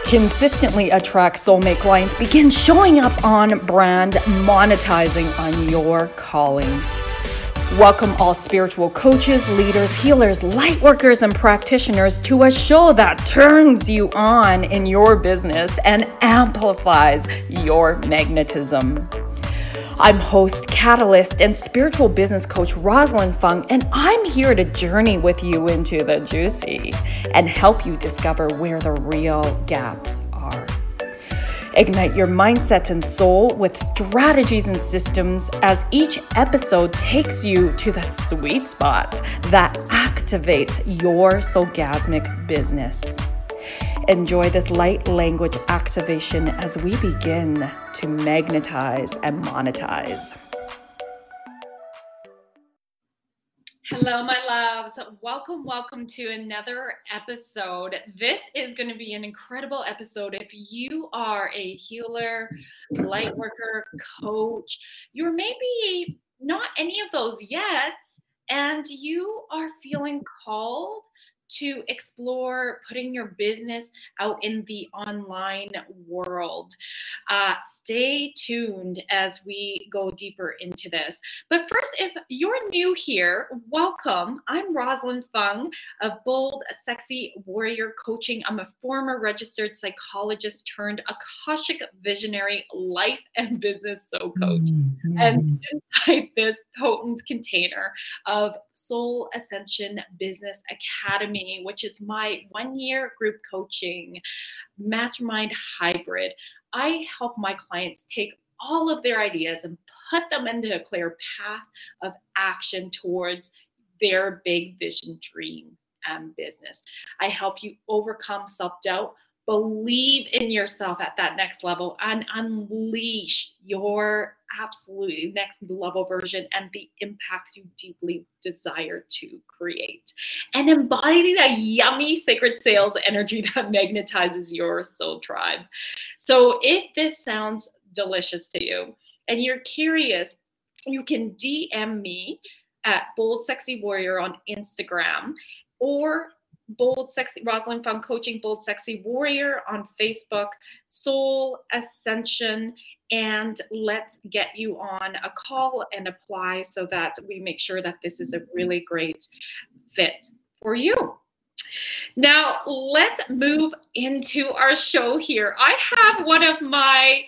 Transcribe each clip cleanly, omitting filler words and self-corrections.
Consistently attract soulmate clients. Begin showing up on brand, monetizing on your calling. Welcome all spiritual coaches, leaders, healers, light workers, and practitioners to a show that turns you on in your business and amplifies your magnetism. I'm host, catalyst, and spiritual business coach Rosalind Fung, and I'm here to journey with you into the juicy and help you discover where the real gaps are. Ignite your mindset and soul with strategies and systems as each episode takes you to the sweet spots that activate your soulgasmic business. Enjoy this light language activation as we begin to magnetize and monetize. Hello, my loves. Welcome to another episode. This is going to be an incredible episode. If you are a healer, light worker, coach, you're maybe not any of those yet, and you are feeling called to explore putting your business out in the online world. Stay tuned as we go deeper into this. But first, if you're new here, welcome. I'm Rosalind Fung of Bold, Sexy Warrior Coaching. I'm a former registered psychologist turned Akashic visionary life and business soul coach. And inside this potent container of Soul Ascension Business Academy, which is my 1-year group coaching mastermind hybrid, I help my clients take all of their ideas and put them into a clear path of action towards their big vision, dream, and business. I help you overcome self-doubt, believe in yourself at that next level, and unleash your absolutely next level version and the impact you deeply desire to create. And embody that yummy sacred sales energy that magnetizes your soul tribe. So if this sounds delicious to you and you're curious, you can DM me at Bold Sexy Warrior on Instagram, or Bold Sexy Rosalind Fung Coaching, Bold Sexy Warrior on Facebook, Soul Ascension, and let's get you on a call and apply so that we make sure that this is a really great fit for you. Now, let's move into our show here. I have one of my,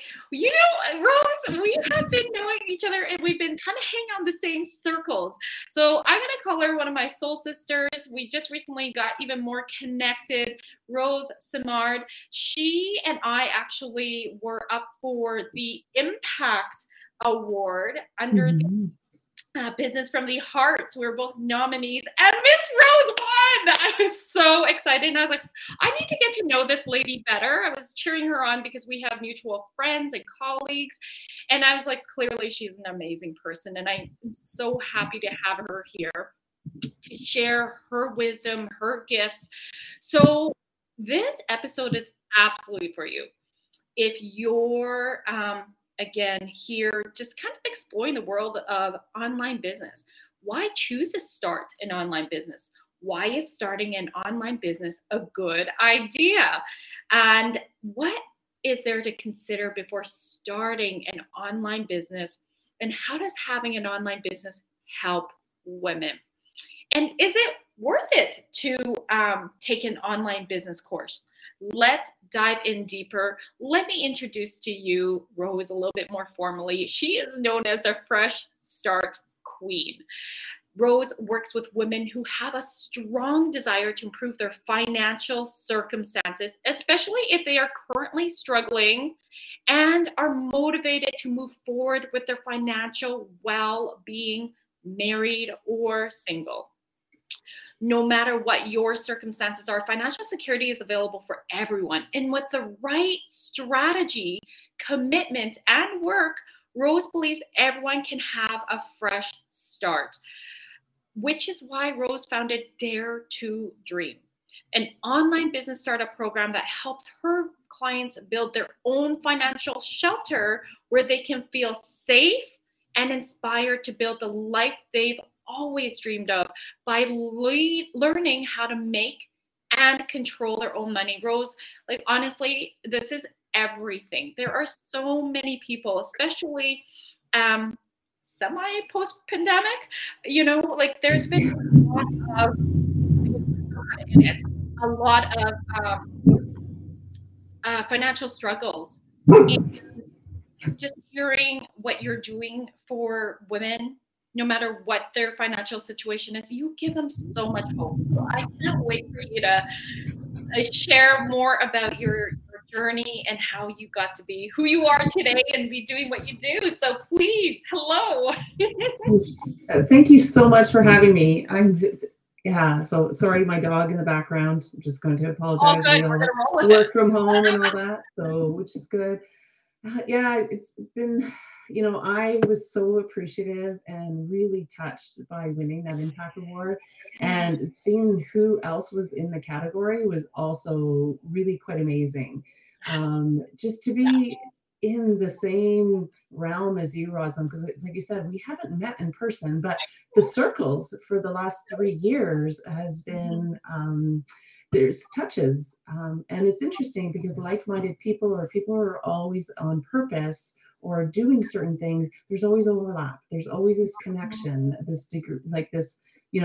Rose, we have been knowing each other and we've been kind of hanging on the same circles. So I'm going to call her one of my soul sisters. We just recently got even more connected. Rose Simard. She and I actually were up for the Impact Award under the Business from the Heart. We were both nominees, and Miss Rose won. I was so excited, and I was like, I need to get to know this lady better. I was cheering her on because we have mutual friends and colleagues, and I was like, clearly she's an amazing person, and I'm so happy to have her here to share her wisdom, her gifts. So this episode is absolutely for you. If you're again, here, just kind of exploring the world of online business. Why choose to start an online business? Why is starting an online business a good idea? And what is there to consider before starting an online business? And how does having an online business help women? And is it worth it to take an online business course? Let's dive in deeper. Let me introduce to you Rose a little bit more formally. She is known as a Fresh Start Queen. Rose works with women who have a strong desire to improve their financial circumstances, especially if they are currently struggling and are motivated to move forward with their financial well-being, married or single. No matter what your circumstances are, financial security is available for everyone. And with the right strategy, commitment, and work, Rose believes everyone can have a fresh start, which is why Rose founded Dare to Dream, an online business startup program that helps her clients build their own financial shelter where they can feel safe and inspired to build the life they've always dreamed of by learning how to make and control their own money. Rose, like honestly, this is everything. There are so many people, especially semi post pandemic, like there's been a lot of financial struggles. And just hearing what you're doing for women, no matter what their financial situation is, you give them so much hope. So I can't wait for you to share more about your journey and how you got to be who you are today and be doing what you do. So please, hello. Thank you so much for having me. So sorry, my dog in the background. I'm just going to apologize. We all work from home and all that, so which is good. It's been, I was so appreciative and really touched by winning that Impact Award, and seeing who else was in the category was also really quite amazing. Just to be in the same realm as you, Rosalind, because like you said, we haven't met in person, but the circles for the last 3 years has been, there's touches. And it's interesting because like-minded people, or people who are always on purpose or doing certain things, there's always overlap. There's always this connection, this degree, like this,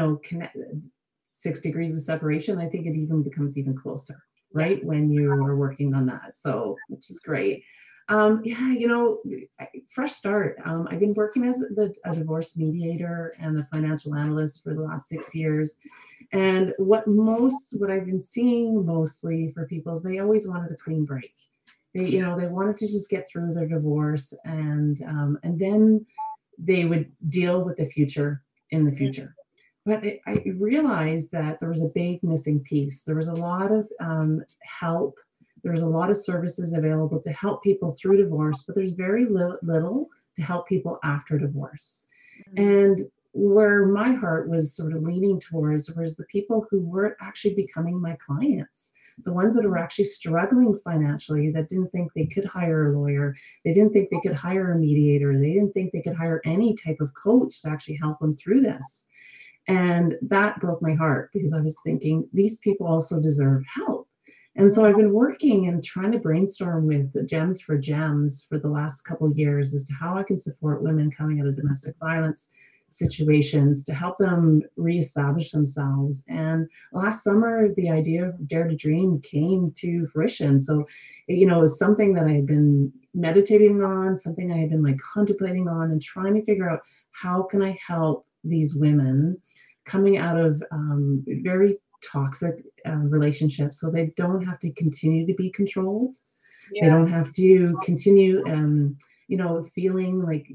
6 degrees of separation. I think it even becomes even closer, right? When you are working on that. So, which is great. Fresh start. I've been working as a divorce mediator and a financial analyst for the last 6 years. And what I've been seeing mostly for people is they always wanted a clean break. They wanted to just get through their divorce, and then they would deal with the future in the future. But I realized that there was a big missing piece. There was a lot of help. There's a lot of services available to help people through divorce, but there's very little to help people after divorce. And where my heart was sort of leaning towards was the people who were actually becoming my clients, the ones that were actually struggling financially, that didn't think they could hire a lawyer. They didn't think they could hire a mediator. They didn't think they could hire any type of coach to actually help them through this. And that broke my heart, because I was thinking these people also deserve help. And so I've been working and trying to brainstorm with Gems for Gems for the last couple of years as to how I can support women coming out of domestic violence situations to help them reestablish themselves. And last summer, the idea of Dare to Dream came to fruition. So, it was something that I had been meditating on, something I had been like contemplating on, and trying to figure out how can I help these women coming out of very toxic relationships, so they don't have to continue to be controlled. Yes. They don't have to continue feeling like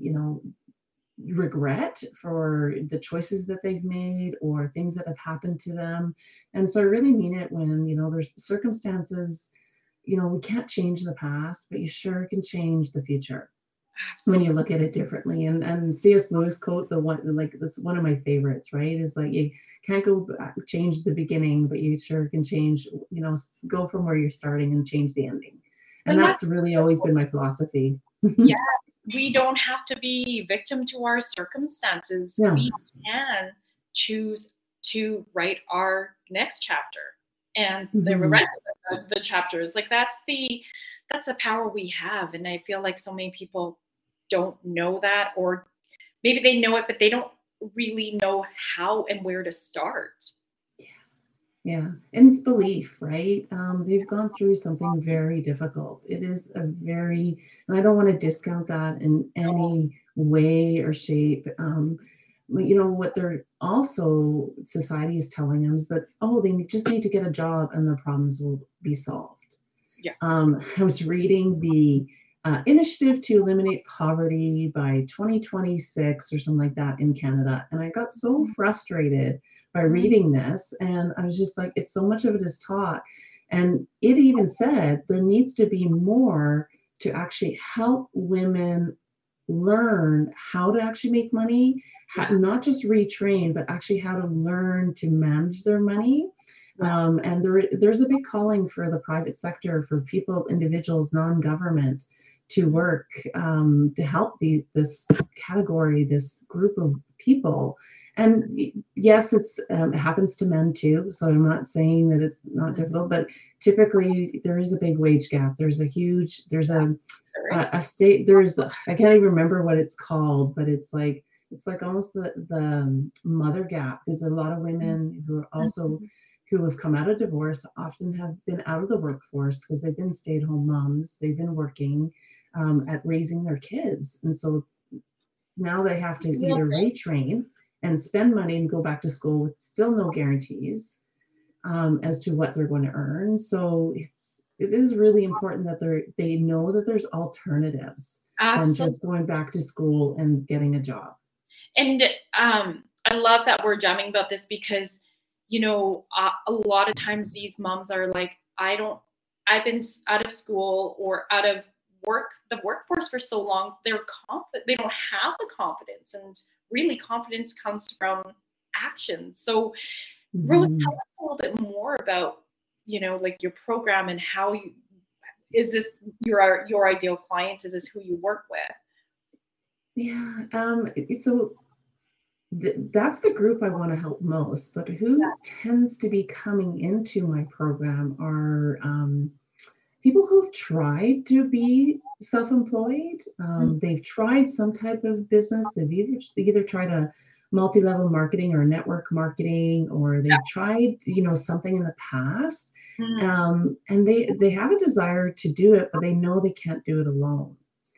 regret for the choices that they've made or things that have happened to them. And so I really mean it when there's circumstances, we can't change the past, but you sure can change the future. Absolutely. When you look at it differently. And C.S. Lewis quote, that's one of my favorites, right? Is like, you can't go back, change the beginning, but you sure can change, go from where you're starting and change the ending. And that's really always been my philosophy. Yeah, we don't have to be victim to our circumstances. Yeah. We can choose to write our next chapter, and the rest of the chapters. Like that's a power we have. And I feel like so many people don't know that, or maybe they know it, but they don't really know how and where to start. Yeah. And it's belief, right? They've gone through something very difficult. It is and I don't want to discount that in any way or shape. But what they're also, society is telling them is that, they just need to get a job and their problems will be solved. Yeah. I was reading the initiative to eliminate poverty by 2026 or something like that in Canada. And I got so frustrated by reading this. And I was just like, it's so much of it is talk. And it even said there needs to be more to actually help women learn how to actually make money, not just retrain, but actually how to learn to manage their money. And there's a big calling for the private sector, for people, individuals, non-government, to work to help this category, this group of people. And yes, it happens to men too. So I'm not saying that it's not difficult, but typically there is a big wage gap. There's a state, I can't even remember what it's called, but it's like almost the mother gap, because a lot of women who are also who have come out of divorce often have been out of the workforce because they've been stay-at-home moms. They've been working at raising their kids. And so now they have to either retrain and spend money and go back to school with still no guarantees as to what they're going to earn. So it is really important that they know that there's alternatives than just going back to school and getting a job. And I love that we're jamming about this because, a lot of times these moms are like, I've been out of school or out of the workforce for so long, they're confident, they don't have the confidence, and really confidence comes from action. So Rose, tell us a little bit more about, like your program and how is this your ideal client? Is this who you work with? Yeah. So that's the group I want to help most, but who tends to be coming into my program are people who've tried to be self-employed. They've tried some type of business. They've either tried a multi-level marketing or network marketing, or they've tried, something in the past. And they have a desire to do it, but they know they can't do it alone.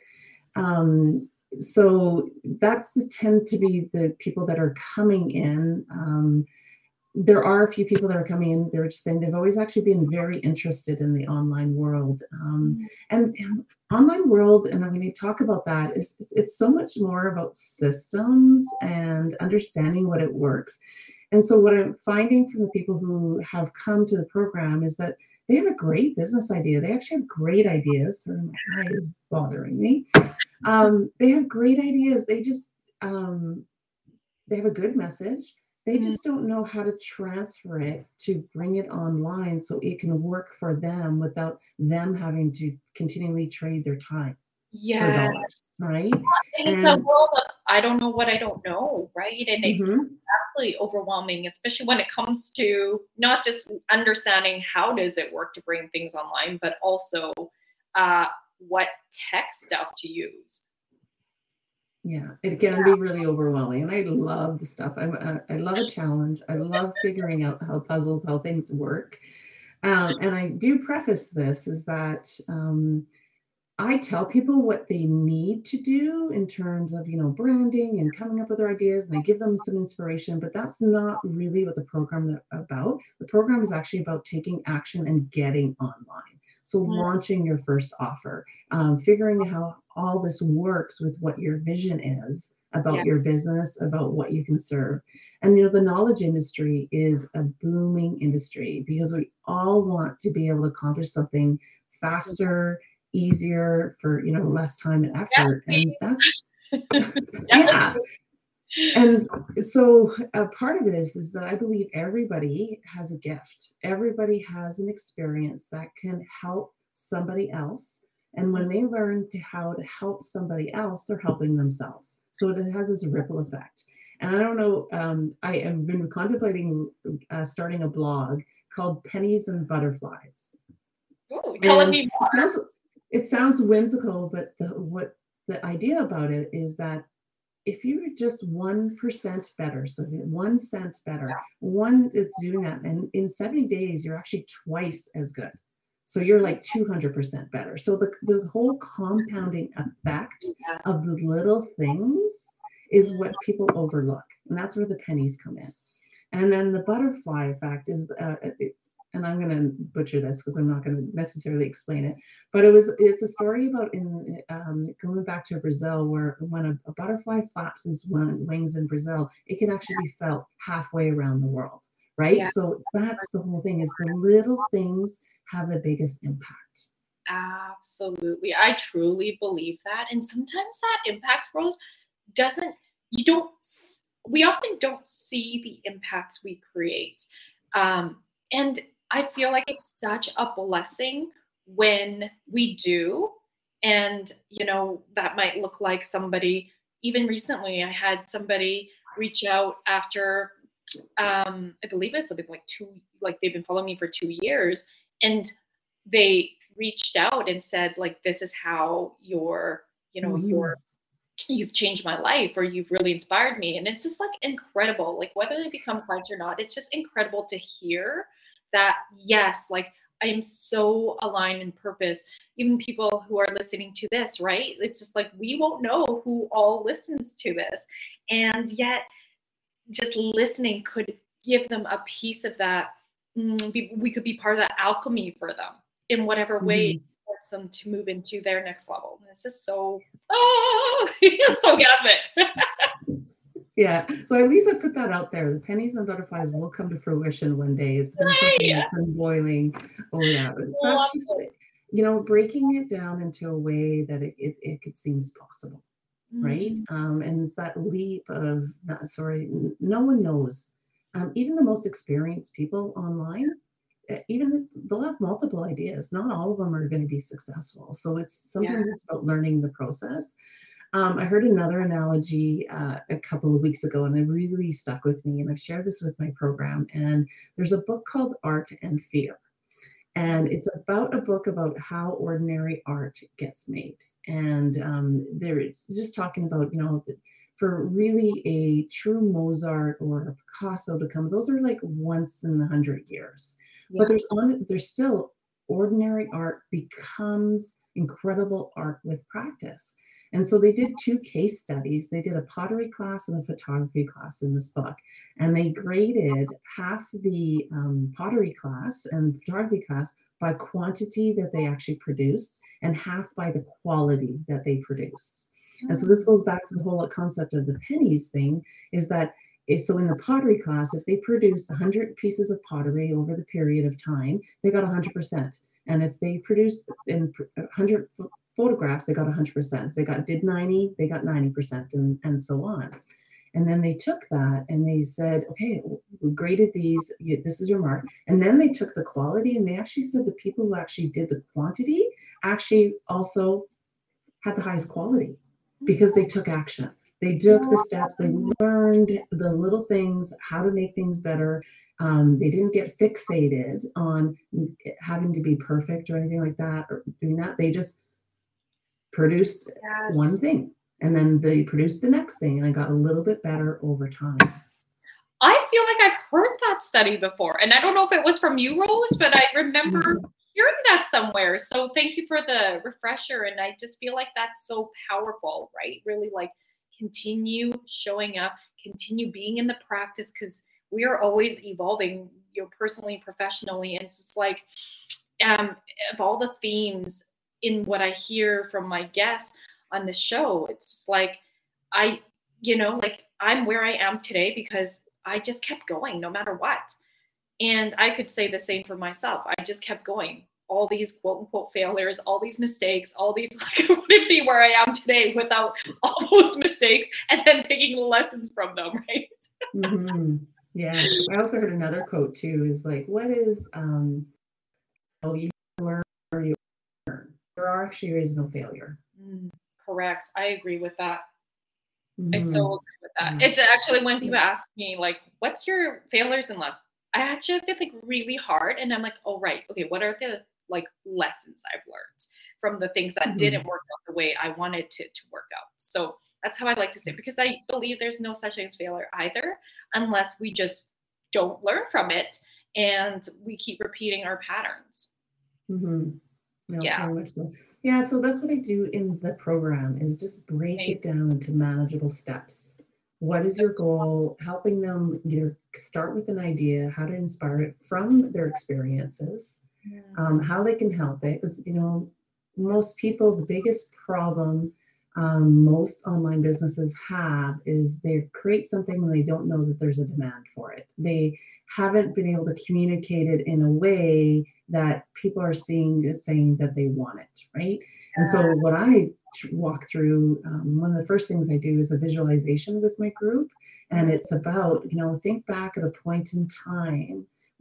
So tend to be the people that are coming in. There are a few people that are coming in, they're just saying they've always actually been very interested in the online world. And online world, and when you talk about that, it's so much more about systems and understanding what it works. And so what I'm finding from the people who have come to the program is that they have a great business idea. They actually have great ideas. Sorry, my eye is bothering me. They have great ideas. They just, they have a good message. They just don't know how to transfer it to bring it online so it can work for them without them having to continually trade their time for dollars, right? And it's a world of I don't know what I don't know, right? And it's absolutely overwhelming, especially when it comes to not just understanding how does it work to bring things online, but also what tech stuff to use. Yeah, it can be really overwhelming, and I love the stuff. I love a challenge. I love figuring out how things work. And I do preface this is that I tell people what they need to do in terms of, branding and coming up with their ideas, and I give them some inspiration, but that's not really what the program is about. The program is actually about taking action and getting online. So launching your first offer, figuring out how all this works with what your vision is about your business, about what you can serve. And, the knowledge industry is a booming industry because we all want to be able to accomplish something faster, easier, for, less time and effort. And that's, And so part of it is that I believe everybody has a gift. Everybody has an experience that can help somebody else. And when they learn how to help somebody else, they're helping themselves. So it has this ripple effect. And I don't know, I have been contemplating starting a blog called Pennies and Butterflies. Ooh, telling me more. It sounds whimsical, but the idea about it is that if you're just 1% better, so 1 cent better, it's doing that. And in 70 days, you're actually twice as good. So you're like 200% better. So the whole compounding effect of the little things is what people overlook. And that's where the pennies come in. And then the butterfly effect is, and I'm going to butcher this because I'm not going to necessarily explain it, but it's a story about going back to Brazil, where when a butterfly flaps its wings in Brazil, it can actually be felt halfway around the world, right? Yeah. So that's the whole thing, is the little things have the biggest impact. Absolutely. I truly believe that. And sometimes that impact, Rose, we often don't see the impacts we create. And I feel like it's such a blessing when we do. And, that might look like somebody, even recently, I had somebody reach out after, I believe it's something like they've been following me for 2 years, and they reached out and said, like, this is how you've changed my life, or you've really inspired me. And it's just like incredible, like whether they become clients or not, it's just incredible to hear that, yes, like I am so aligned in purpose. Even people who are listening to this, right? It's just like, we won't know who all listens to this. And yet just listening could give them a piece of that. We could be part of that alchemy for them in whatever way supports them to move into their next level. And it's just so, so gasmic. Yeah. So at least I put that out there. The pennies and butterflies will come to fruition one day. It's been something that's been boiling. Oh yeah. But that's just, breaking it down into a way that it seems possible. Right. And it's that leap of, no one knows. Even the most experienced people online, even they'll have multiple ideas. Not all of them are going to be successful. So sometimes it's about learning the process. I heard another analogy a couple of weeks ago, and it really stuck with me. And I've shared this with my program. And there's a book called Art and Fear. And it's about a book about how ordinary art gets made. And it's just talking about, for really a true Mozart or a Picasso to come, those are like once in 100 years. Yeah. But there's still ordinary art becomes incredible art with practice. And so they did 2 case studies. They did a pottery class and a photography class in this book. And they graded half the pottery class and photography class by quantity that they actually produced and half by the quality that they produced. And so this goes back to the whole concept of the pennies thing, is that so in the pottery class, if they produced 100 pieces of pottery over the period of time, they got 100%. And if they produced 100 photographs, they got 100%. If they did 90, they got 90%, and so on. And then they took that and they said, okay, we graded these, this is your mark. And then they took the quality, and they actually said the people who actually did the quantity actually also had the highest quality because they took action. They took the steps, they learned the little things, how to make things better. They didn't get fixated on having to be perfect or anything like that, or doing that. They just produced one thing, and then they produced the next thing, and it got a little bit better over time. I feel like I've heard that study before, and I don't know if it was from you, Rose, but I remember hearing that somewhere. So thank you for the refresher. And I just feel like that's so powerful, right? Really, like, continue showing up, continue being in the practice, because we are always evolving, personally and professionally. And it's just like, of all the themes in what I hear from my guests on the show, it's just like, I'm where I am today because I just kept going no matter what. And I could say the same for myself. I just kept going. All these quote unquote failures, all these mistakes, all these, I wouldn't be where I am today without all those mistakes and then taking lessons from them, right? Yeah. I also heard another quote too, is like, what is, you learn or you learn. There actually is no failure. Correct. I agree with that. I so agree with that. It's actually when people ask me, like, what's your failures in life? I actually have to think really hard. And I'm like, oh, right. Okay. What are the lessons I've learned from the things that didn't work out the way I wanted to work out? So that's how I like to say, because I believe there's no such thing as failure either, unless we just don't learn from it and we keep repeating our patterns. Yeah, very much so. Yeah, so that's what I do in the program, is just break it down into manageable steps. What is your goal? Helping them either start with an idea, how to inspire it from their experiences, how they can help it. Because, most people, the biggest problem most online businesses have is they create something and they don't know that there's a demand for it. They haven't been able to communicate it in a way that people are saying that they want it, right? And so what I walk through, one of the first things I do is a visualization with my group. And it's about, think back at a point in time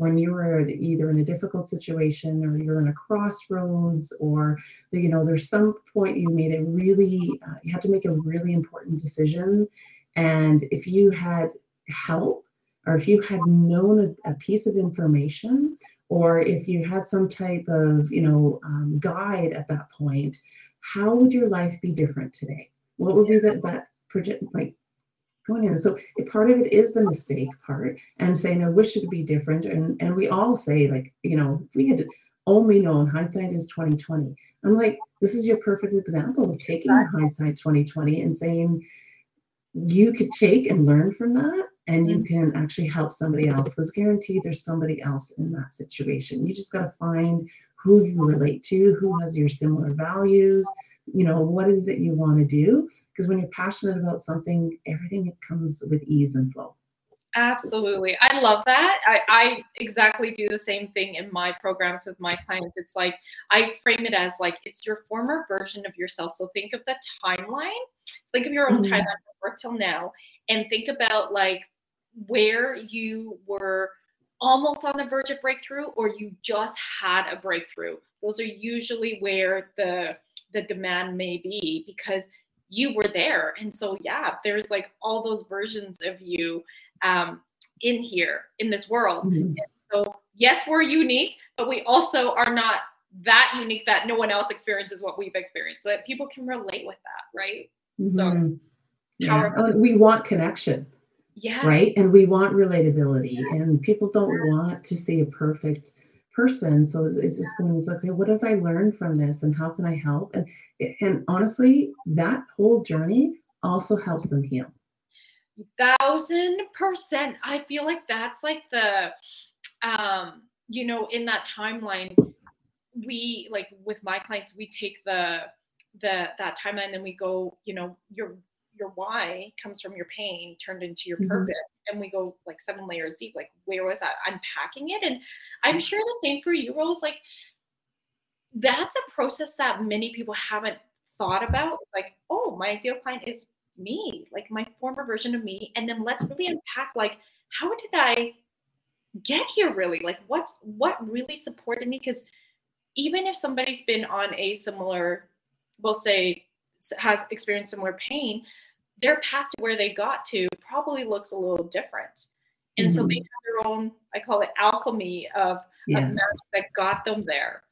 when you're either in a difficult situation or you're in a crossroads, or there's some point you made a really you had to make a really important decision, and if you had help, or if you had known a piece of information, or if you had some type of guide at that point, how would your life be different today? What would be that project, like, going in? So part of it is the mistake part, and saying I wish it would be different, and we all say, like, if we had only known, hindsight is 2020. I'm like, this is your perfect example of taking hindsight 2020 and saying you could take and learn from that, and you can actually help somebody else, because guaranteed there's somebody else in that situation. You just got to find who you relate to, who has your similar values, what is it you want to do? Because when you're passionate about something, everything comes with ease and flow. Absolutely. I love that. I exactly do the same thing in my programs with my clients. It's like, I frame it as like, it's your former version of yourself. So think of the timeline, think of your own timeline from birth till now, and think about like where you were almost on the verge of breakthrough, or you just had a breakthrough. Those are usually where the demand may be, because you were there. And so, yeah, there's like all those versions of you in here, in this world. And so, yes, we're unique, but we also are not that unique that no one else experiences what we've experienced, so that people can relate with that, right? So, we want connection. Yes. Right. And we want relatability, and people don't want to see a perfect person. So it's just when it's like, okay, what have I learned from this, and how can I help? And honestly, that whole journey also helps them heal. 1000%. I feel like that's like the, in that timeline, we, like with my clients, we take that timeline, and we go, your why comes from your pain turned into your purpose. And we go like 7 layers deep, like, where was that? Unpacking it. And I'm sure the same for you, Rose. Like, that's a process that many people haven't thought about. Like, oh, my ideal client is me, like my former version of me. And then let's really unpack, like, how did I get here really? Like, what really supported me? Because even if somebody's been on a similar, we'll say, has experienced similar pain, their path to where they got to probably looks a little different. And so they have their own, I call it alchemy of magic that got them there.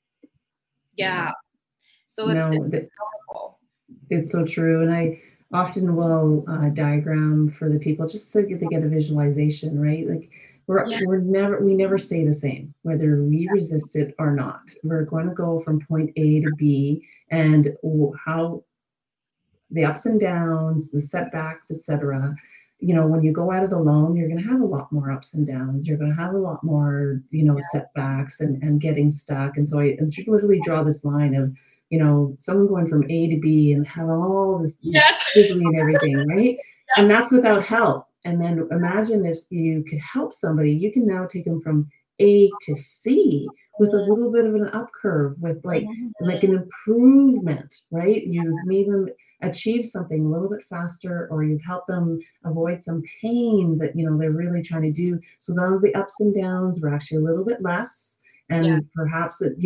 Yeah. So it's powerful. It's so true. And I often will diagram for the people, just so they get a visualization, right? Like, we never stay the same, whether we resist it or not. We're going to go from point A to B, and how the ups and downs, the setbacks, etc. When you go at it alone, you're going to have a lot more ups and downs. You're going to have a lot more, setbacks and getting stuck. And so I literally draw this line of, someone going from A to B and have all this squiggly and everything, right? And that's without help. And then imagine if you could help somebody, you can now take them from A to C with a little bit of an up curve, with like an improvement, right? You've made them achieve something a little bit faster, or you've helped them avoid some pain that, they're really trying to do. So now the ups and downs were actually a little bit less. And perhaps that,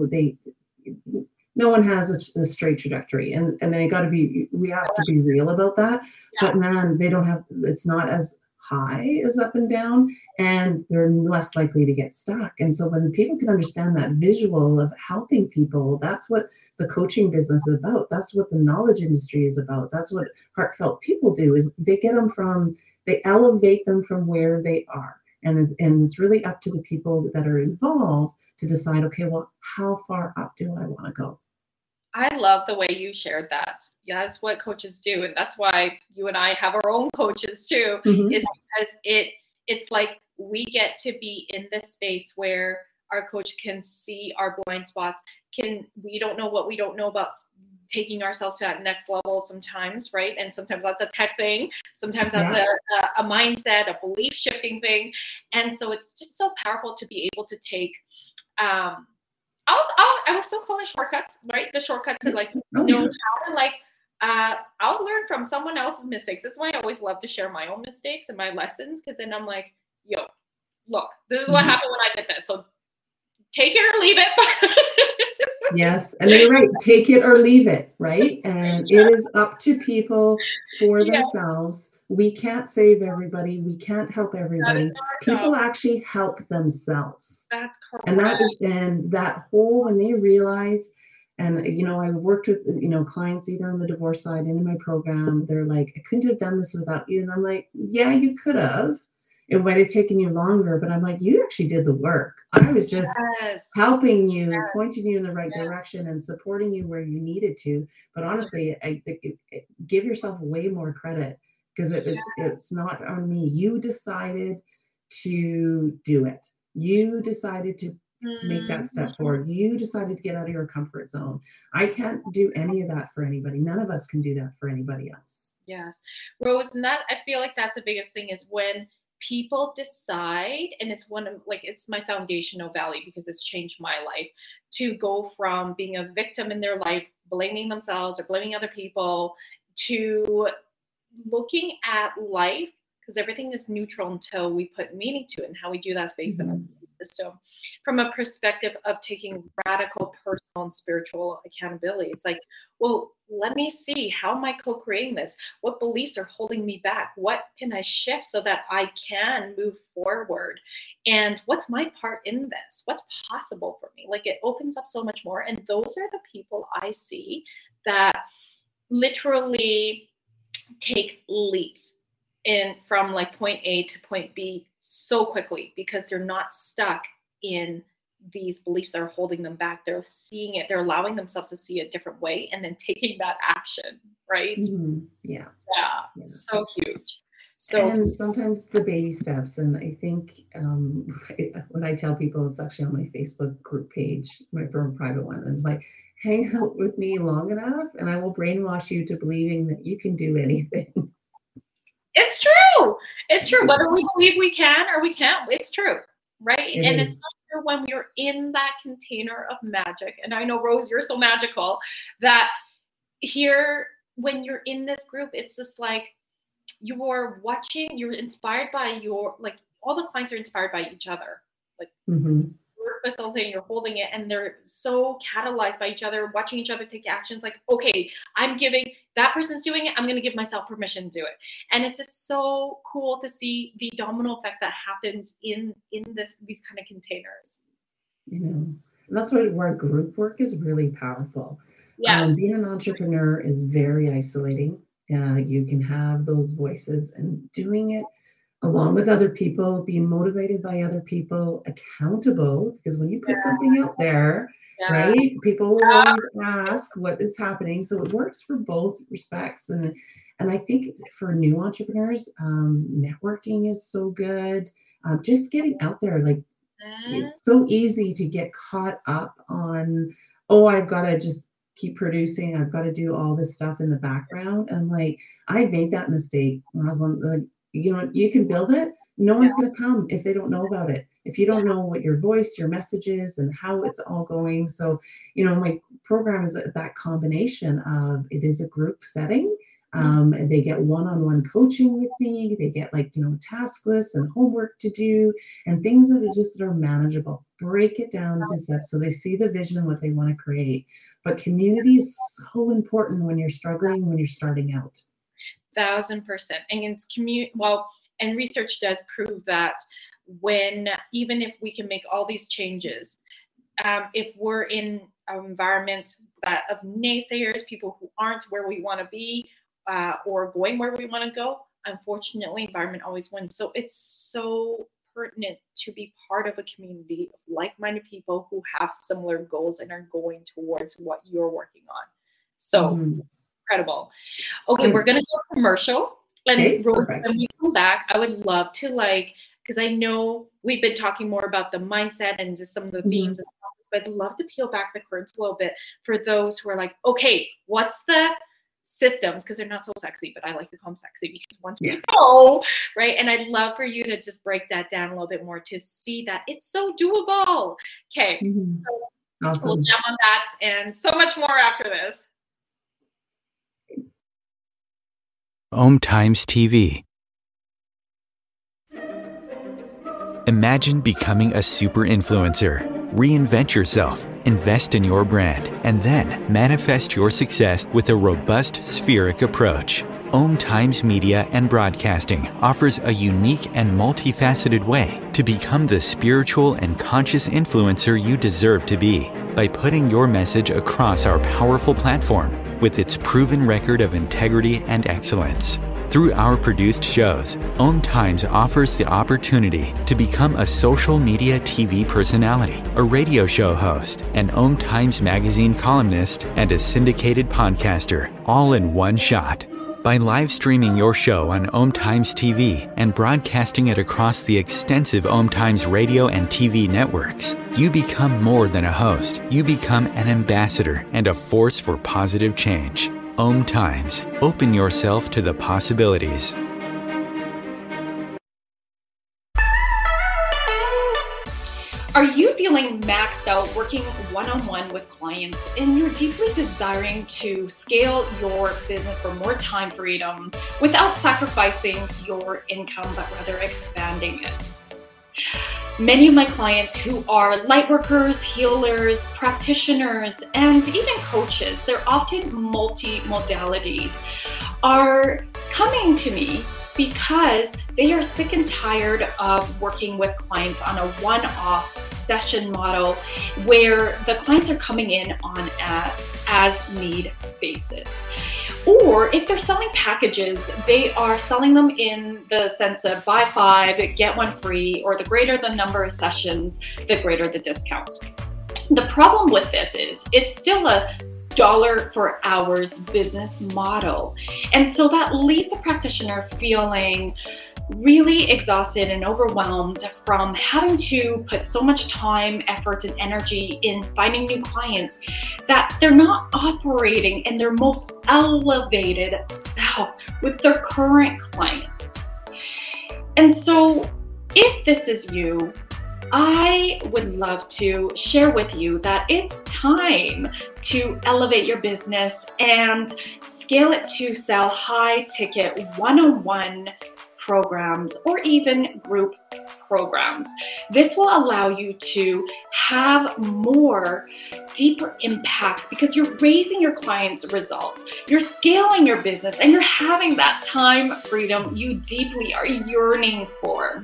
no one has a straight trajectory, and we have to be real about that. But man, it's not as high as up and down, and they're less likely to get stuck. And so when people can understand that visual of helping people, that's what the coaching business is about. That's what the knowledge industry is about. That's what heartfelt people do, is they elevate them from where they are. And it's really up to the people that are involved to decide, okay, well, how far up do I want to go? I love the way you shared that. Yeah, that's what coaches do. And that's why you and I have our own coaches too, is because it's like we get to be in this space where our coach can see our blind spots. We don't know what we don't know about taking ourselves to that next level sometimes, right? And sometimes that's a tech thing. Sometimes that's a mindset, a belief shifting thing. And so it's just so powerful to be able to take, I will still call it shortcuts, right? The shortcuts to know how to I'll learn from someone else's mistakes. That's why I always love to share my own mistakes and my lessons, because then I'm like, yo, look, this is what happened when I did this. So take it or leave it. Yes. And you're right. Take it or leave it. Right. And it is up to people for themselves. We can't save everybody. We can't help everybody. People actually help themselves. That's correct. And that whole, when they realize, and, you know, I've worked with, you know, clients either on the divorce side and in my program, they're like, I couldn't have done this without you. And I'm like, yeah, you could have. It might have taken you longer, but I'm like, you actually did the work. I was just helping you, pointing you in the right direction and supporting you where you needed to. But honestly, give yourself way more credit, because it's not on me. You decided to do it. You decided to make that step forward. You decided to get out of your comfort zone. I can't do any of that for anybody. None of us can do that for anybody else. Yes. Rose, and that, I feel like that's the biggest thing, is when people decide, and it's it's my foundational value because it's changed my life, to go from being a victim in their life, blaming themselves or blaming other people, to looking at life, because everything is neutral until we put meaning to it, and how we do that is based on a system, from a perspective of taking radical personal and spiritual accountability. It's like, well, let me see, how am I co-creating this? What beliefs are holding me back? What can I shift so that I can move forward? And what's my part in this? What's possible for me? Like, it opens up so much more. And those are the people I see that literally take leaps from like point A to point B so quickly, because they're not stuck in these beliefs that are holding them back. They're seeing it, they're allowing themselves to see it a different way, and then taking that action, right? Yeah. So huge. So, and sometimes the baby steps. And I think when I tell people, it's actually on my Facebook group page, my firm private one, I'm like, hang out with me long enough and I will brainwash you to believing that you can do anything. It's true. It's true. Whether we believe we can or we can't, it's true, right? It's so true when we're in that container of magic. And I know, Rose, you're so magical that here, when you're in this group, it's just like you're watching, you're inspired by like all the clients are inspired by each other. Like you're facilitating, you're holding it, and they're so catalyzed by each other, watching each other take actions. Like, okay, I'm giving, that person's doing it, I'm going to give myself permission to do it. And it's just so cool to see the domino effect that happens in these kind of containers. And that's where group work is really powerful. Yes. Being an entrepreneur is very isolating. You can have those voices, and doing it along with other people, being motivated by other people, accountable, because when you put something out there, right, people will always ask what is happening. So it works for both respects. And I think for new entrepreneurs, networking is so good. Just getting out there, like it's so easy to get caught up on, oh, I've got to just keep producing. I've got to do all this stuff in the background. And like, I made that mistake when I was like, you know, you can build it. No one's going to come if they don't know about it. If you don't know what your voice, your message is, and how it's all going. So, you know, my program is that combination of, it is a group setting. And they get one-on-one coaching with me. They get, like, you know, task lists and homework to do, and things that are manageable. Break it down into steps so they see the vision and what they want to create. But community is so important when you're struggling, when you're starting out. 1000%. And it's and research does prove that even if we can make all these changes, if we're in an environment of naysayers, people who aren't where we want to be, or going where we want to go, unfortunately, environment always wins. So it's so pertinent to be part of a community of like-minded people who have similar goals and are going towards what you're working on. So incredible. Okay, we're going to go commercial. And Rose, when we come back, I would love to, because I know we've been talking more about the mindset and just some of the themes, but I'd love to peel back the curtains a little bit for those who are like, okay, what's the systems? Because they're not so sexy, but I like to call them sexy because once we go, right? And I'd love for you to just break that down a little bit more to see that it's so doable. Okay, so awesome. We'll jump on that and so much more after this. Om Times TV. Imagine becoming a super influencer. Reinvent yourself, invest in your brand, and then manifest your success with a robust spheric approach. Om Times Media and Broadcasting offers a unique and multifaceted way to become the spiritual and conscious influencer you deserve to be by putting your message across our powerful platform with its proven record of integrity and excellence. Through our produced shows, Om Times offers the opportunity to become a social media TV personality, a radio show host, an Om Times magazine columnist, and a syndicated podcaster, all in one shot. By live streaming your show on Om Times TV and broadcasting it across the extensive Om Times radio and TV networks, you become more than a host. You become an ambassador and a force for positive change. Om Times. Open yourself to the possibilities. Are you feeling maxed out working one-on-one with clients and you're deeply desiring to scale your business for more time freedom without sacrificing your income, but rather expanding it? Many of my clients who are light workers, healers, practitioners, and even coaches, they're often multi-modality, are coming to me because they are sick and tired of working with clients on a one-off session model where the clients are coming in on an as-need basis. Or if they're selling packages, they are selling them in the sense of buy 5, get 1 free, or the greater the number of sessions, the greater the discount. The problem with this is it's still a dollar for hours business model. And so that leaves the practitioner feeling really exhausted and overwhelmed from having to put so much time, effort, and energy in finding new clients that they're not operating in their most elevated self with their current clients. And so if this is you, I would love to share with you that it's time to elevate your business and scale it to sell high ticket one-on-one programs or even group programs. This will allow you to have more deeper impacts because you're raising your clients' results, you're scaling your business, and you're having that time freedom you deeply are yearning for.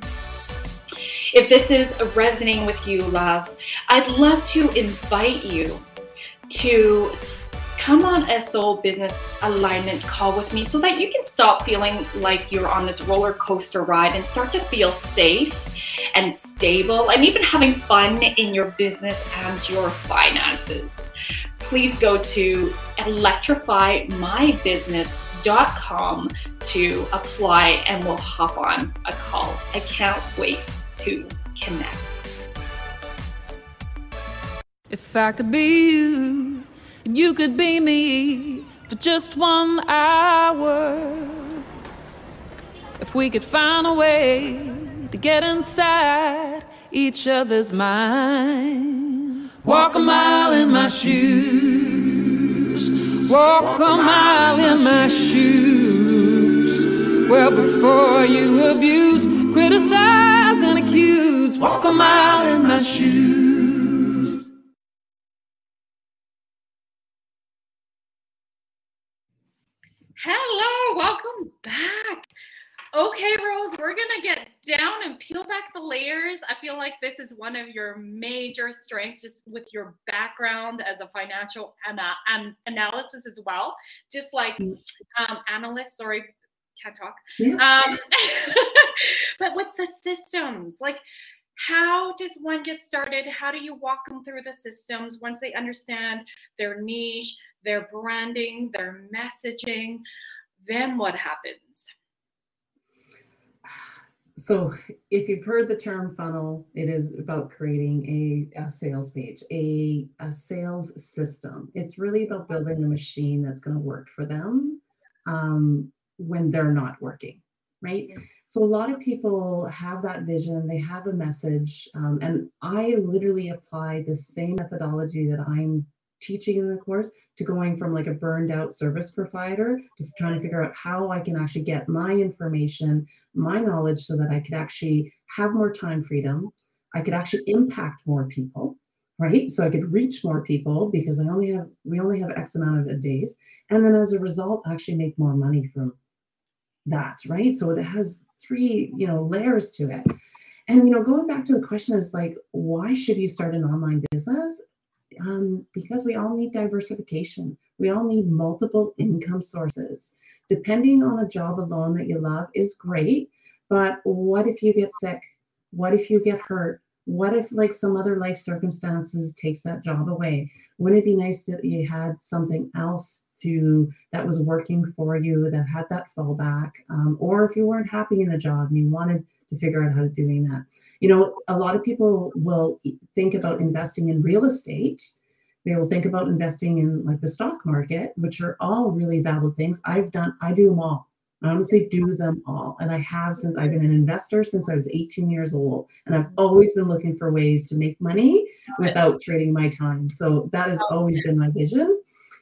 If this is resonating with you, love, I'd love to invite you to come on a soul business alignment call with me so that you can stop feeling like you're on this roller coaster ride and start to feel safe and stable and even having fun in your business and your finances. Please go to electrifymybusiness.com to apply and we'll hop on a call. I can't wait to connect. If I could be you, and you could be me for just 1 hour. If we could find a way to get inside each other's minds. Walk a mile in my shoes. Walk a mile in my shoes. Well, before you abuse, criticize and accuse. Walk a mile in my shoes. Hello, welcome back. Okay, Rose, we're gonna get down and peel back the layers. I feel like this is one of your major strengths, just with your background as a financial analysis as well. Just like analyst, sorry, can't talk. Yeah. But with the systems, like how does one get started? How do you walk them through the systems once they understand their niche, their branding, their messaging? Then what happens? So if you've heard the term funnel, it is about creating a sales page, a sales system. It's really about building a machine that's going to work for them when they're not working, right? So a lot of people have that vision, they have a message, and I literally apply the same methodology that I'm teaching in the course to going from like a burned out service provider to trying to figure out how I can actually get my information, my knowledge, so that I could actually have more time freedom. I could actually impact more people, right? So I could reach more people because we only have X amount of days. And then as a result, actually make more money from that, right? So it has three, layers to it. And, going back to the question is like, why should you start an online business? Because we all need diversification. We all need multiple income sources. Depending on a job alone that you love is great, but what if you get sick? What if you get hurt? What if like some other life circumstances takes that job away? Wouldn't it be nice that you had something else that was working for you, that had that fallback? Or if you weren't happy in a job and you wanted to figure out how to doing that. A lot of people will think about investing in real estate. They will think about investing in like the stock market, which are all really valid things. I do them all. I honestly do them all. And I have since I've been an investor since I was 18 years old. And I've always been looking for ways to make money without trading my time. So that has always been my vision.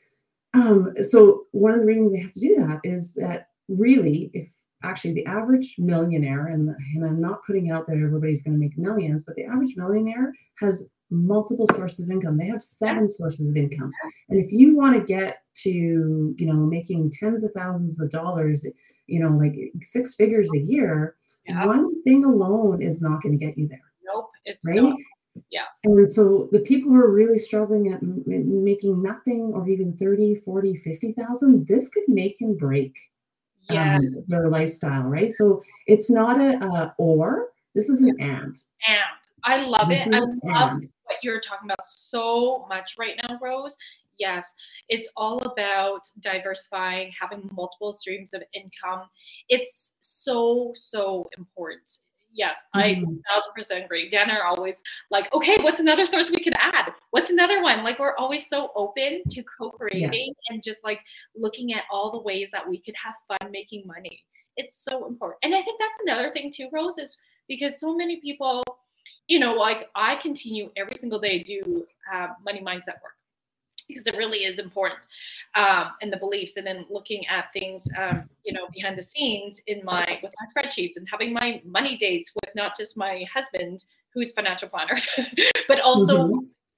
So one of the reasons they have to do that is that really, if actually the average millionaire, and I'm not putting it out there everybody's going to make millions, but the average millionaire has multiple sources of income. They have 7 sources of income. And if you want to get to, making tens of thousands of dollars, like 6 figures a year, one thing alone is not going to get you there. Nope, it's right. Not. Yeah. And so the people who are really struggling at making nothing, or even 30, 40, 50,000, this could make and break their lifestyle, right? So it's not a or, this is an and. And I love it. I love what you're talking about so much right now, Rose. Yes, it's all about diversifying, having multiple streams of income. It's so, so important. Yes, I 1000% agree. Dan are always like, okay, what's another source we could add? What's another one? Like, we're always so open to co-creating and just like looking at all the ways that we could have fun making money. It's so important. And I think that's another thing too, Rose, is because so many people, like I continue every single day to do money mindset work, because it really is important, and the beliefs, and then looking at things, behind the scenes with my spreadsheets, and having my money dates with not just my husband, who's financial planner, but also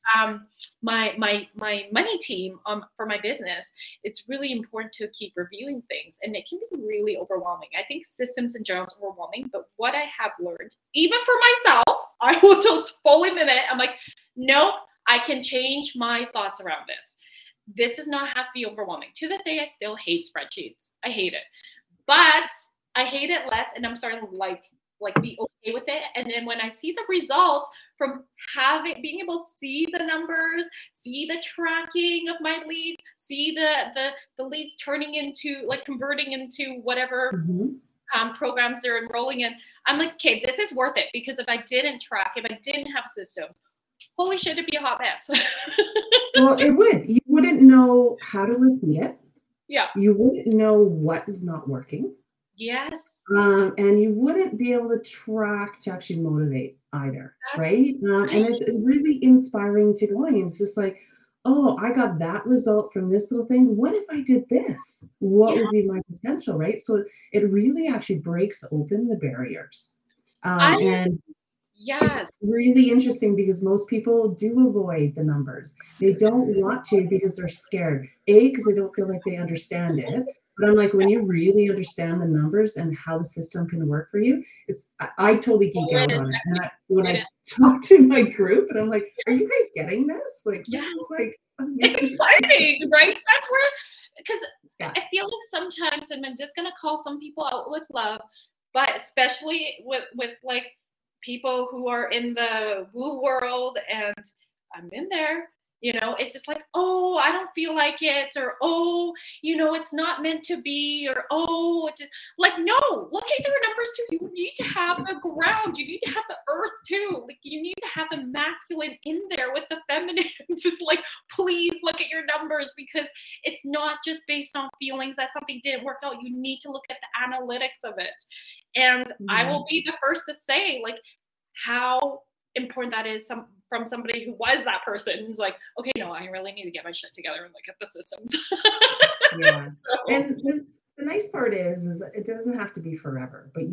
my money team for my business. It's really important to keep reviewing things, and it can be really overwhelming. I think systems in general is overwhelming, but what I have learned, even for myself, I will just fully admit it. I'm like, nope. I can change my thoughts around this. This does not have to be overwhelming. To this day, I still hate spreadsheets. I hate it, but I hate it less, and I'm starting to like be okay with it. And then when I see the result from being able to see the numbers, see the tracking of my leads, see the leads turning into like converting into whatever programs they're enrolling in, I'm like, okay, this is worth it, because if I didn't track, if I didn't have systems, holy shit, it'd be a hot mess. Well, it would. You wouldn't know how to repeat it. Yeah. You wouldn't know what is not working. Yes. And you wouldn't be able to track to actually motivate either, right? And it's really inspiring to go. It's just like, oh, I got that result from this little thing. What if I did this? What would be my potential, right? So it really actually breaks open the barriers. And it's really interesting because most people do avoid the numbers. They don't want to because they're scared. Because they don't feel like they understand it. But I'm like, when you really understand the numbers and how the system can work for you, I totally geek out on it. And when I talk to my group, and I'm like, are you guys getting this? Like, this is like amazing. It's exciting, right? That's where, because I feel like sometimes, and I'm just gonna call some people out with love, but especially with like people who are in the woo world, and I'm in there, it's just like, oh, I don't feel like it, or, oh, it's not meant to be, or, oh, it's just like, no, look at your numbers too. You need to have the ground. You need to have the earth too. Like, you need to have the masculine in there with the feminine. Just like, please look at your numbers, because it's not just based on feelings that something didn't work out. You need to look at the analytics of it. And I will be the first to say, like, how important that is from somebody who was that person who's like, okay, no, I really need to get my shit together and look at the systems. Yeah. So, And the nice part is that it doesn't have to be forever, but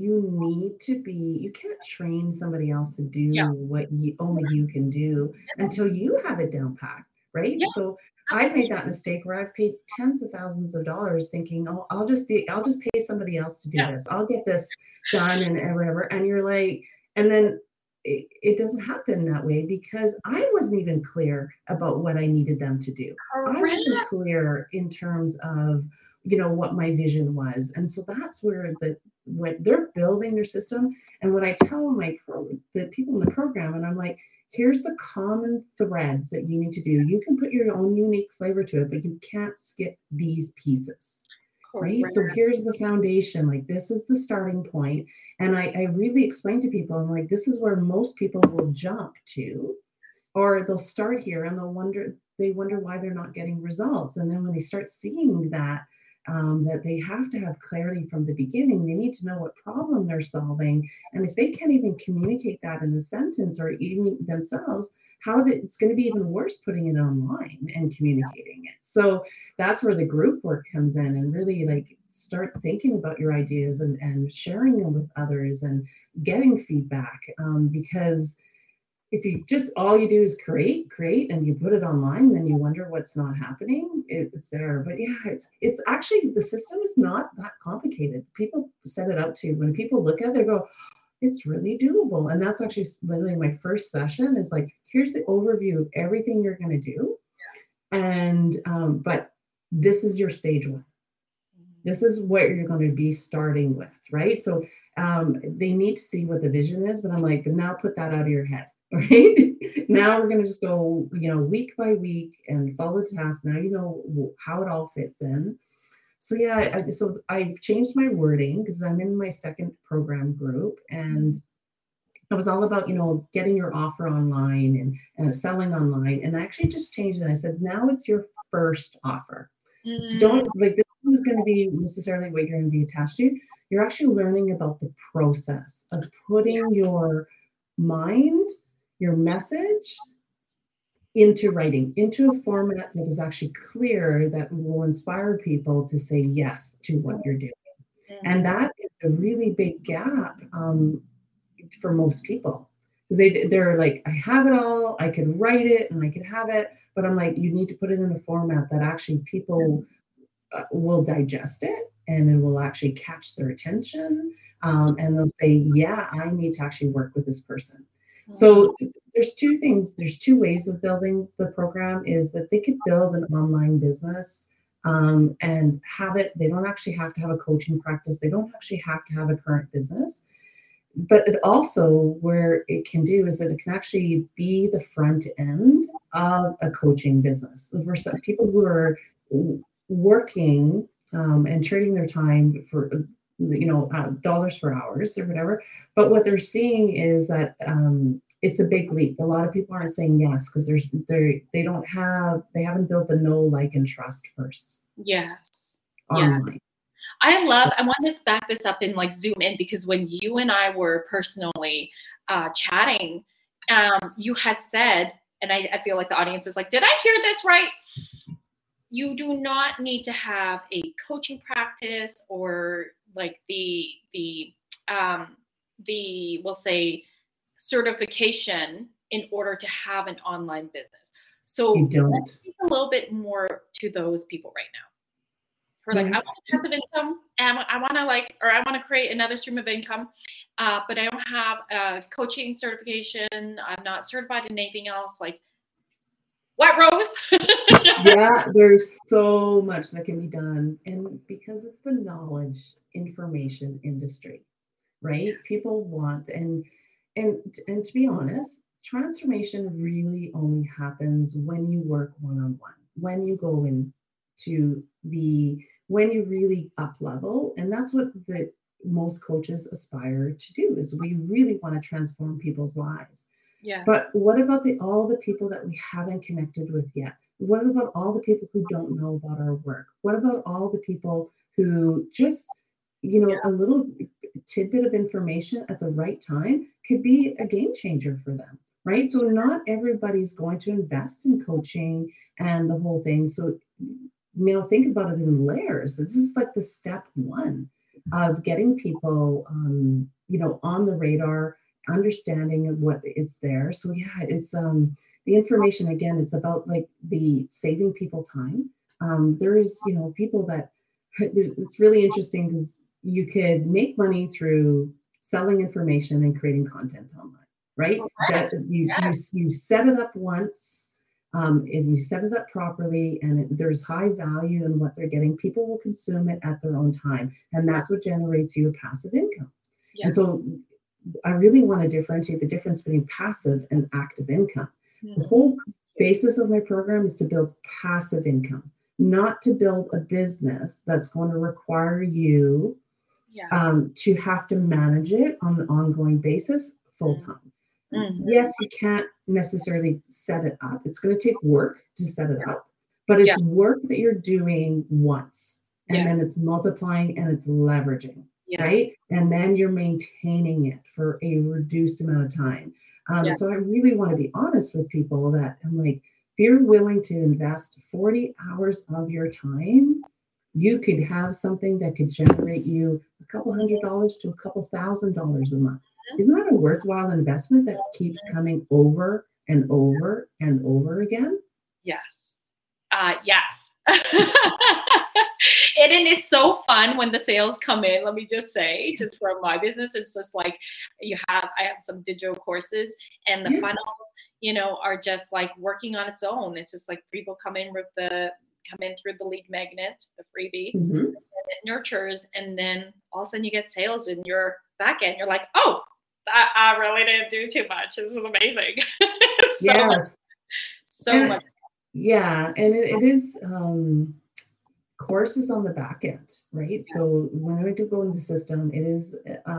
you can't train somebody else to yeah, do what only you can do until you have it down pat, right? yeah, So I've absolutely. made that mistake where I've paid tens of thousands of dollars thinking, oh, I'll just pay somebody else to do Yeah, this. I'll get this done and whatever. And you're like, and then it doesn't happen that way because I wasn't even clear about what I needed them to do. I correct. wasn't clear in terms of what my vision was. And so that's where when they're building their system, and when I tell the people in the program, and I'm like, here's the common threads that you need to do. You can put your own unique flavor to it, but you can't skip these pieces. Right. Correct. So here's the foundation. Like, this is the starting point. And I really explain to people, I'm like, this is where most people will jump to, or they'll start here and they wonder why they're not getting results. And then when they start seeing that, that they have to have clarity from the beginning, they need to know what problem they're solving. And if they can't even communicate that in a sentence or even themselves, it's going to be even worse putting it online and communicating it. So that's where the group work comes in, and really like start thinking about your ideas and sharing them with others and getting feedback, because if you just all you do is create and you put it online, then you wonder what's not happening. It's there. But yeah, it's actually, the system is not that complicated. People set it up to, when people look at it, they go, it's really doable. And that's actually literally my first session is like, here's the overview of everything you're going to do. And but this is your stage one. This is what you're going to be starting with, right? So they need to see what the vision is, but I'm like, but now put that out of your head, right? Now we're going to just go, week by week and follow the task. Now you know how it all fits in. So yeah, so I've changed my wording because I'm in my second program group, and it was all about, getting your offer online and selling online. And I actually just changed it. I said, now it's your first offer. Don't like, this is going to be necessarily what you're going to be attached to. You're actually learning about the process of putting your mind, your message into writing, into a format that is actually clear, that will inspire people to say yes to what you're doing. And that is a really big gap for most people, because they're like, I have it all, I could write it and I could have it, but I'm like, you need to put it in a format that actually people will digest it, and it will actually catch their attention, and they'll say, yeah, I need to actually work with this person. So there's two ways of building the program, is that they could build an online business and have it. They don't actually have to have a coaching practice. They don't actually have to have a current business. But it also, where it can do is that it can actually be the front end of a coaching business. For some people who are working and trading their time for dollars for hours or whatever, but what they're seeing is that it's a big leap. A lot of people aren't saying yes because they haven't built the know, like, and trust first. Yes. Online. Yes. I want to back this up and like zoom in, because when you and I were personally chatting, you had said, and I feel like the audience is like, did I hear this right? You do not need to have a coaching practice or like the we'll say certification in order to have an online business. So let's speak a little bit more to those people right now. Or like, I want a passive income, and I want to create another stream of income, but I don't have a coaching certification. I'm not certified in anything else. Like, what, Rose? Yeah, there's so much that can be done, and because it's the knowledge information industry, right? People want, and to be honest, transformation really only happens when you work one-on-one, when you go into when you really up level. And that's what most coaches aspire to do, is we really want to transform people's lives. Yeah. But what about all the people that we haven't connected with yet? What about all the people who don't know about our work? What about all the people who just, a little tidbit of information at the right time could be a game changer for them, right? So not everybody's going to invest in coaching and the whole thing. So now think about it in layers. This is like the step one of getting people, on the radar, understanding of what is there. So yeah, it's the information, again, it's about like the saving people time. There's, people that it's really interesting because you could make money through selling information and creating content online, right? Correct. You set it up once. If you set it up properly and there's high value in what they're getting, people will consume it at their own time. And that's what generates you a passive income. Yes. And so I really want to differentiate the difference between passive and active income. The whole basis of my program is to build passive income, not to build a business that's going to require you to have to manage it on an ongoing basis full time. Yes, you can't necessarily set it up. It's going to take work to set it up, but it's work that you're doing once, and then it's multiplying and it's leveraging, right? And then you're maintaining it for a reduced amount of time. So I really want to be honest with people that I'm like, if you're willing to invest 40 hours of your time, you could have something that could generate you a couple $100 to a couple $1,000 a month. Isn't that a worthwhile investment that keeps coming over and over and over again? Yes. Yes. And it is so fun when the sales come in. Let me just say, just from my business, it's just like I have some digital courses, and the funnels, are just like working on its own. It's just like people come in through the lead magnet, the freebie, and it nurtures, and then all of a sudden you get sales in your back end. You're like, oh, I really didn't do too much. This is amazing. So much. Yeah, and it is courses on the back end, right? So when I do go into the system, it is,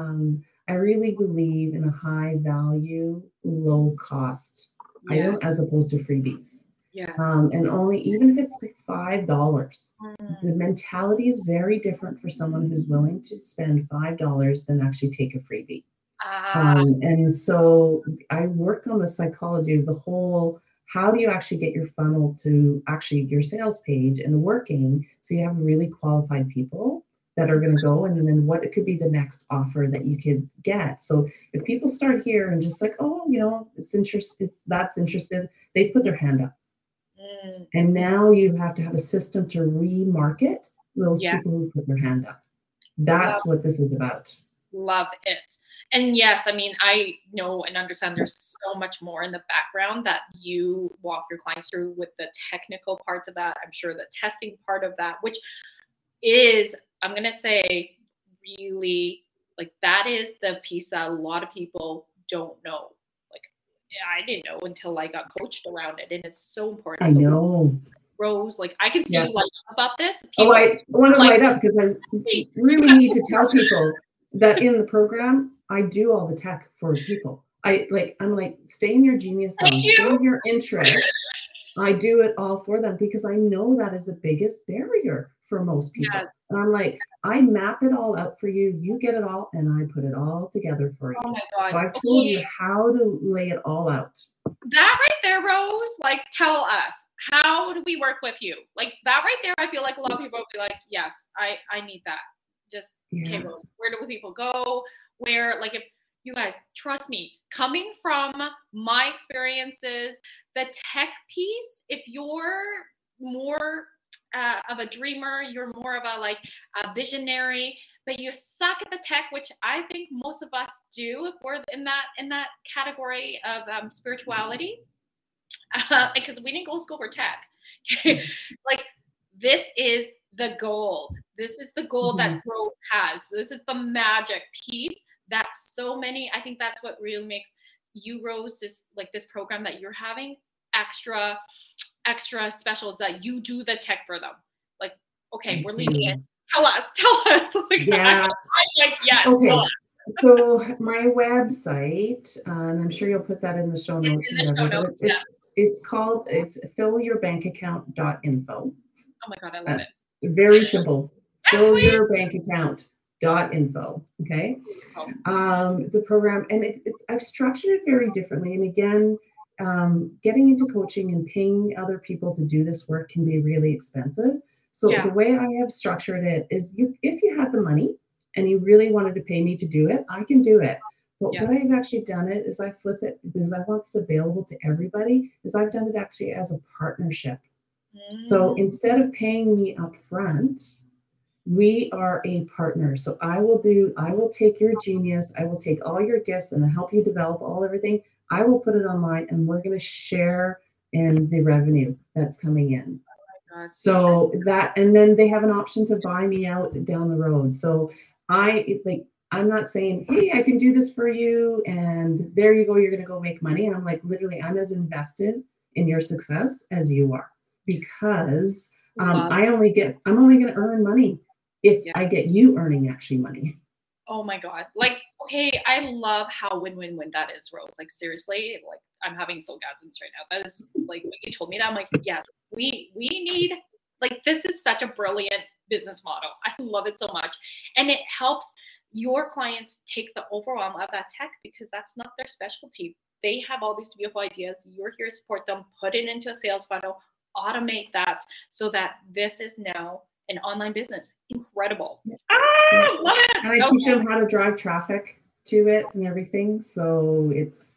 I really believe in a high value, low cost item as opposed to freebies. Yes. And only, even if it's like $5, the mentality is very different for someone who's willing to spend $5 than actually take a freebie. And so I work on the psychology of the whole, how do you actually get your funnel to actually your sales page and working so you have really qualified people that are going to go, and then what it could be the next offer that you could get. So if people start here and just like, oh, it's interested, that's interested, they've put their hand up. And now you have to have a system to remarket those people who put their hand up. That's what this is about. Love it. And yes, I mean, I know and understand there's so much more in the background that you walk your clients through with the technical parts of that. I'm sure the testing part of that, which is, I'm going to say, really, like, that is the piece that a lot of people don't know. Like, I didn't know until I got coached around it. And it's so important. I know. Rose, like, I can see you light up about this. People, I want to light up because I really need to tell people that in the program, I do all the tech for people. I'm like, stay in your genius zone, stay in your interest. I do it all for them because I know that is the biggest barrier for most people. Yes. And I'm like, I map it all out for you. You get it all, and I put it all together for you. Oh my God. So I've told you how to lay it all out. That right there, Rose, like, tell us, how do we work with you? Like, that right there, I feel like a lot of people will be like, yes, I need that. Just, okay, Rose, where do people go? Where, like, if you guys, trust me, coming from my experiences, the tech piece, if you're more of a dreamer, you're more of a visionary, but you suck at the tech, which I think most of us do if we're in that category of spirituality, because we didn't go to school for tech. Like, this is the gold. This is the gold that growth has. This is the magic piece that so many, I think that's what really makes you, Rose, is like this program that you're having extra specials, that you do the tech for them. Like, okay, we're leaving it. Tell us. Like, I'm like, yes. Okay. So my website, and I'm sure you'll put that in the show notes. It's called, fillyourbankaccount.info. Oh my God, I love it. Very simple. Fill your bank account. .info. Okay. The program, and I've structured it very differently. And again, getting into coaching and paying other people to do this work can be really expensive. So the way I have structured it is, if you had the money and you really wanted to pay me to do it, I can do it. But what I've actually done it is I flipped it, because I want this available to everybody, is I've done it actually as a partnership. So instead of paying me up front, we are a partner. So I will take your genius, I will take all your gifts and help you develop everything. I will put it online, and we're going to share in the revenue that's coming in. So that, and then they have an option to buy me out down the road. So I'm not saying, hey, I can do this for you, and there you go, you're going to go make money. And I'm like, literally, I'm as invested in your success as you are, because I'm only going to earn money if I get you earning actually money. Oh my God. Like, okay, I love how win-win-win that is, Rose. Like, seriously, like, I'm having soulgasms right now. That is, like, when you told me that, I'm like, yes, we need, like, this is such a brilliant business model. I love it so much. And it helps your clients take the overwhelm of that tech, because that's not their specialty. They have all these beautiful ideas. You're here to support them, put it into a sales funnel, automate that, so that this is now an online business. Incredible. Love it. And I teach them how to drive traffic to it and everything. So it's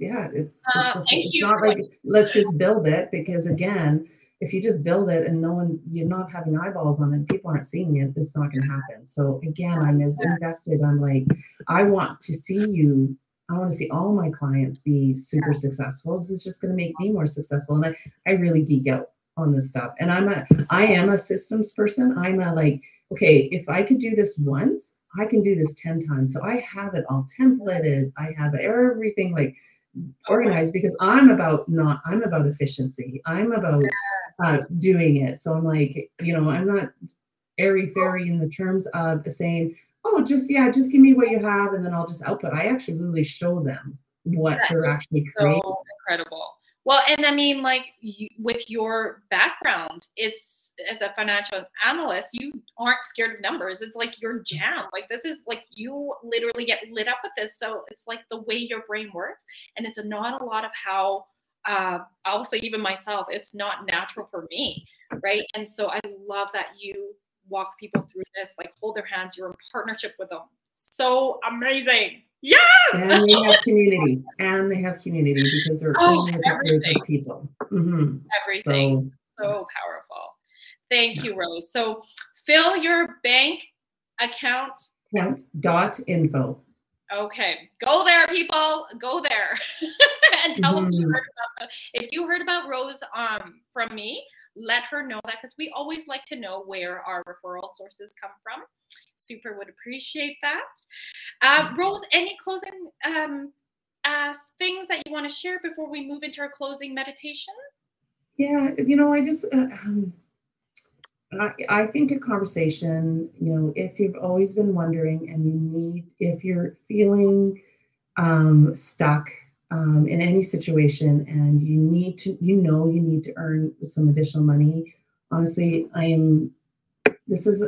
not like, let's just build it, because again, if you just build it and you're not having eyeballs on it, people aren't seeing it, it's not going to happen. So again, I'm as invested. I'm like, I want to see all my clients be super successful, because it's just going to make me more successful. And I really geek out on this stuff. And I am a systems person. Okay, if I could do this once, I can do this 10 times. So I have it all templated. I have everything like organized, because I'm about efficiency. I'm about doing it. So I'm like, I'm not airy-fairy in the terms of saying, oh, just give me what you have and then I'll just output. I actually really show them what they're actually creating. So incredible. Well, and I mean, like, with your background, it's, as a financial analyst, you aren't scared of numbers. It's like your jam. Like, this is like, you literally get lit up with this. So it's like the way your brain works. And it's not a lot of how, I'll say even myself, it's not natural for me, right? And so I love that you walk people through this, like, hold their hands, you're in partnership with them. So amazing. Yes. And they have community, because they're in with a group of people. Mm-hmm. Everything. So powerful. Thank you, Rose. So fill your bank account. .info. Okay. Go there, people. Go there. And tell them you heard about that. If you heard about Rose from me, let her know that, because we always like to know where our referral sources come from. Super would appreciate that. Rose, any closing things that you want to share before we move into our closing meditation? Yeah, I just I think a conversation, if you've always been wondering and if you're feeling stuck in any situation and you need to earn some additional money, honestly, this is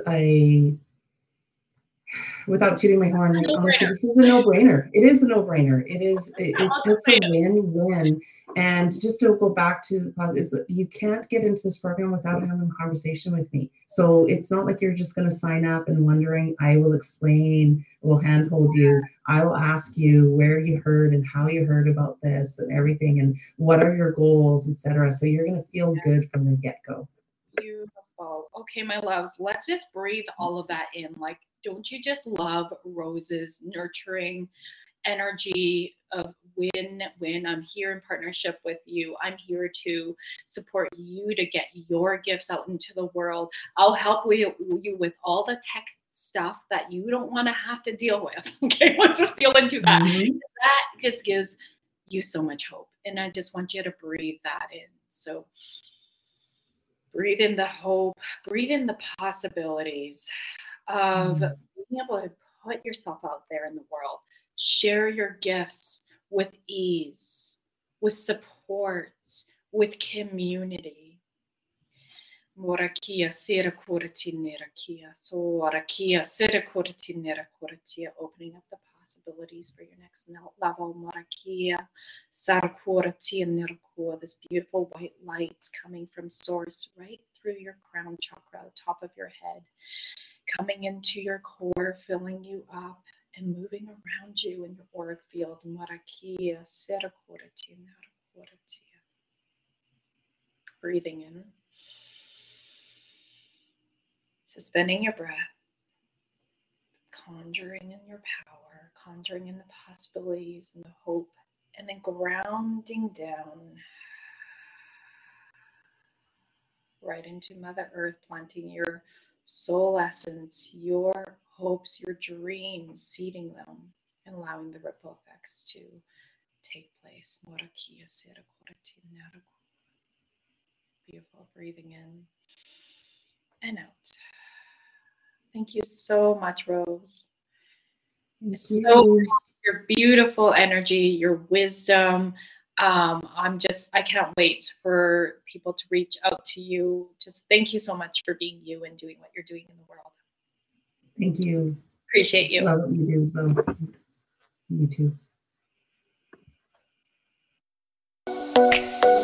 without tooting my horn, honestly, this is a no-brainer. It is a no-brainer. It's a win-win. And just to go back to, you can't get into this program without having a conversation with me. So it's not like you're just going to sign up and wondering. I will explain, will handhold you. I will ask you where you heard and how you heard about this and everything, and what are your goals, etc. So you're going to feel good from the get-go. Beautiful. Okay, my loves, let's just breathe all of that in. Like, don't you just love Rose's nurturing energy of when I'm here in partnership with you. I'm here to support you to get your gifts out into the world. I'll help you with all the tech stuff that you don't want to have to deal with. Okay, let's just feel into that. Mm-hmm. That just gives you so much hope. And I just want you to breathe that in. So breathe in the hope, breathe in the possibilities of being able to put yourself out there in the world, share your gifts with ease, with support, with community. Morakia sira kuratinera kia. So arakia sira kuratinera kuratia. Opening up the possibilities for your next level. Morakia sarakuratia nirkua. This beautiful white light coming from source right through your crown chakra, the top of your head, coming into your core, filling you up and moving around you in your auric field. Morakia sira kuratia nirkuratia. Breathing in. Suspending your breath, conjuring in your power, conjuring in the possibilities and the hope, and then grounding down right into Mother Earth, planting your soul essence, your hopes, your dreams, seeding them, and allowing the ripple effects to take place. Beautiful. Breathing in and out. Thank you so much, Rose. Your beautiful energy, your wisdom. I can't wait for people to reach out to you. Just thank you so much for being you and doing what you're doing in the world. Thank you. Appreciate you. Love what you do as well. You too.